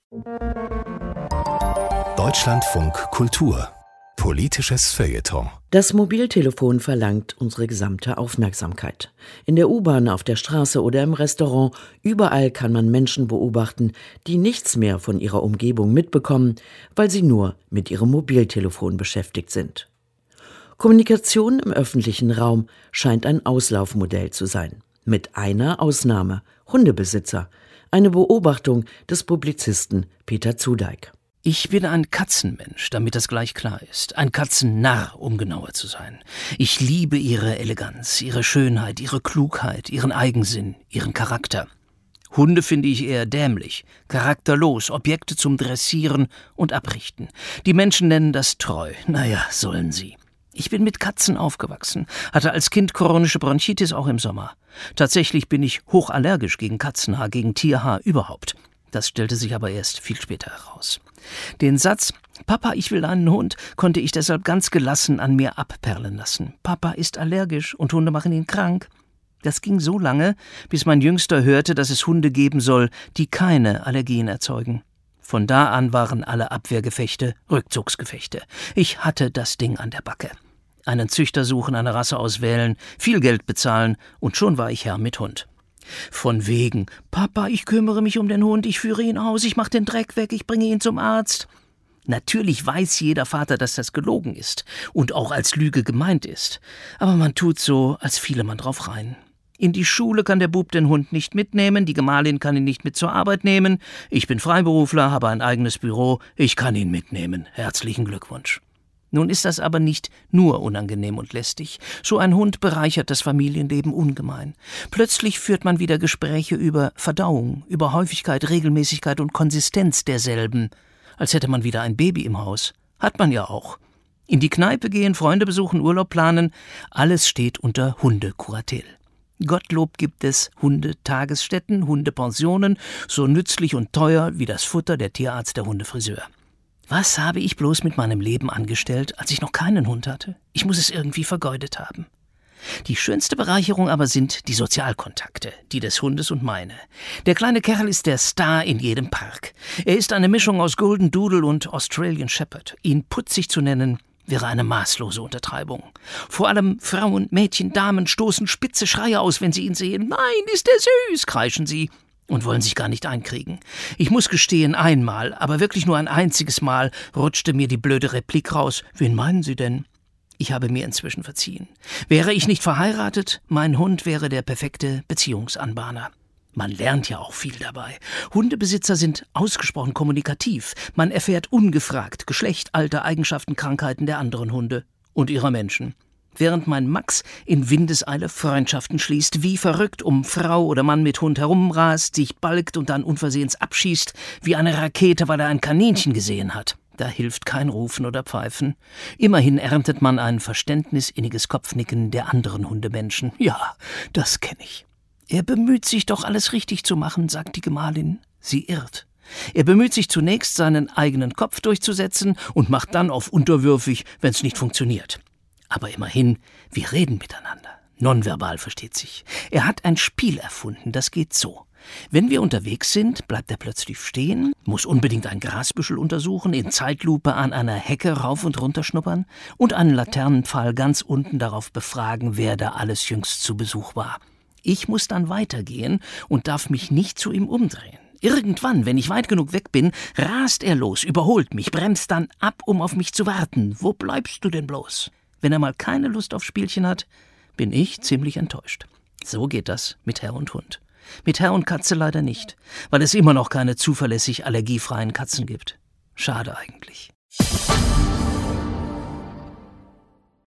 Deutschlandfunk Kultur. Politisches Feuilleton. Das Mobiltelefon verlangt unsere gesamte Aufmerksamkeit. In der U-Bahn, auf der Straße oder im Restaurant, überall kann man Menschen beobachten, die nichts mehr von ihrer Umgebung mitbekommen, weil sie nur mit ihrem Mobiltelefon beschäftigt sind. Kommunikation im öffentlichen Raum scheint ein Auslaufmodell zu sein. Mit einer Ausnahme: Hundebesitzer. Eine Beobachtung des Publizisten Peter Zudeik. Ich bin ein Katzenmensch, damit das gleich klar ist. Ein Katzennarr, um genauer zu sein. Ich liebe ihre Eleganz, ihre Schönheit, ihre Klugheit, ihren Eigensinn, ihren Charakter. Hunde finde ich eher dämlich, charakterlos, Objekte zum Dressieren und Abrichten. Die Menschen nennen das treu. Naja, sollen sie. Ich bin mit Katzen aufgewachsen, hatte als Kind chronische Bronchitis auch im Sommer. Tatsächlich bin ich hochallergisch gegen Katzenhaar, gegen Tierhaar überhaupt. Das stellte sich aber erst viel später heraus. Den Satz, »Papa, ich will einen Hund«, konnte ich deshalb ganz gelassen an mir abperlen lassen. Papa ist allergisch und Hunde machen ihn krank. Das ging so lange, bis mein Jüngster hörte, dass es Hunde geben soll, die keine Allergien erzeugen. Von da an waren alle Abwehrgefechte Rückzugsgefechte. Ich hatte das Ding an der Backe. Einen Züchter suchen, eine Rasse auswählen, viel Geld bezahlen und schon war ich Herr mit Hund. Von wegen, »Papa, ich kümmere mich um den Hund, ich führe ihn aus, ich mache den Dreck weg, ich bringe ihn zum Arzt.« Natürlich weiß jeder Vater, dass das gelogen ist und auch als Lüge gemeint ist. Aber man tut so, als fiele man drauf rein. In die Schule kann der Bub den Hund nicht mitnehmen, die Gemahlin kann ihn nicht mit zur Arbeit nehmen. Ich bin Freiberufler, habe ein eigenes Büro, ich kann ihn mitnehmen. Herzlichen Glückwunsch. Nun ist das aber nicht nur unangenehm und lästig. So ein Hund bereichert das Familienleben ungemein. Plötzlich führt man wieder Gespräche über Verdauung, über Häufigkeit, Regelmäßigkeit und Konsistenz derselben. Als hätte man wieder ein Baby im Haus. Hat man ja auch. In die Kneipe gehen, Freunde besuchen, Urlaub planen. Alles steht unter Hundekuratel. Gottlob gibt es Hundetagesstätten, Hundepensionen, so nützlich und teuer wie das Futter, der Tierarzt, der Hundefriseur. Was habe ich bloß mit meinem Leben angestellt, als ich noch keinen Hund hatte? Ich muss es irgendwie vergeudet haben. Die schönste Bereicherung aber sind die Sozialkontakte, die des Hundes und meine. Der kleine Kerl ist der Star in jedem Park. Er ist eine Mischung aus Golden Doodle und Australian Shepherd. Ihn putzig zu nennen, wäre eine maßlose Untertreibung. Vor allem Frauen, Mädchen, Damen stoßen spitze Schreie aus, wenn sie ihn sehen. »Nein, ist er süß«, kreischen sie. Und wollen sich gar nicht einkriegen. Ich muss gestehen, einmal, aber wirklich nur ein einziges Mal, rutschte mir die blöde Replik raus. »Wen meinen Sie denn?« Ich habe mir inzwischen verziehen. Wäre ich nicht verheiratet, mein Hund wäre der perfekte Beziehungsanbahner. Man lernt ja auch viel dabei. Hundebesitzer sind ausgesprochen kommunikativ. Man erfährt ungefragt Geschlecht, Alter, Eigenschaften, Krankheiten der anderen Hunde und ihrer Menschen. Während mein Max in Windeseile Freundschaften schließt, wie verrückt um Frau oder Mann mit Hund herumrast, sich balgt und dann unversehens abschießt, wie eine Rakete, weil er ein Kaninchen gesehen hat. Da hilft kein Rufen oder Pfeifen. Immerhin erntet man ein verständnisinniges Kopfnicken der anderen Hundemenschen. Ja, das kenne ich. Er bemüht sich doch, alles richtig zu machen, sagt die Gemahlin. Sie irrt. Er bemüht sich zunächst, seinen eigenen Kopf durchzusetzen und macht dann auf unterwürfig, wenn es nicht funktioniert. Aber immerhin, wir reden miteinander. Nonverbal versteht sich. Er hat ein Spiel erfunden, das geht so. Wenn wir unterwegs sind, bleibt er plötzlich stehen, muss unbedingt ein Grasbüschel untersuchen, in Zeitlupe an einer Hecke rauf und runter schnuppern und einen Laternenpfahl ganz unten darauf befragen, wer da alles jüngst zu Besuch war. Ich muss dann weitergehen und darf mich nicht zu ihm umdrehen. Irgendwann, wenn ich weit genug weg bin, rast er los, überholt mich, bremst dann ab, um auf mich zu warten. Wo bleibst du denn bloß? Wenn er mal keine Lust auf Spielchen hat, bin ich ziemlich enttäuscht. So geht das mit Herr und Hund. Mit Herr und Katze leider nicht, weil es immer noch keine zuverlässig allergiefreien Katzen gibt. Schade eigentlich.